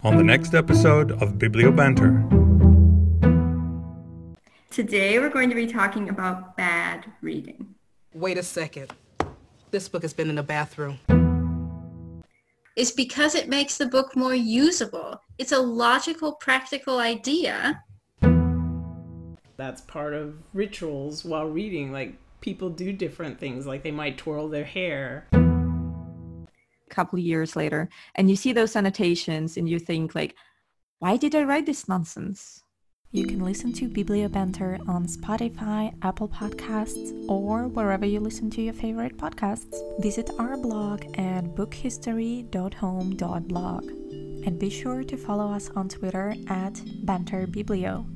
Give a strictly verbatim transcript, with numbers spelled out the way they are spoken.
on the next episode of Bibliobanter. Today we're going to be talking about bad reading. Wait a second. This book has been in the bathroom. Is because it makes the book more usable. It's a logical, practical idea. That's part of rituals while reading. Like, people do different things. Like, they might twirl their hair. A couple of years later, and you see those annotations and you think, like, why did I write this nonsense? You can listen to Bibliobanter on Spotify, Apple Podcasts, or wherever you listen to your favorite podcasts. Visit our blog at book history dot home dot blog. And be sure to follow us on Twitter at BanterBiblio.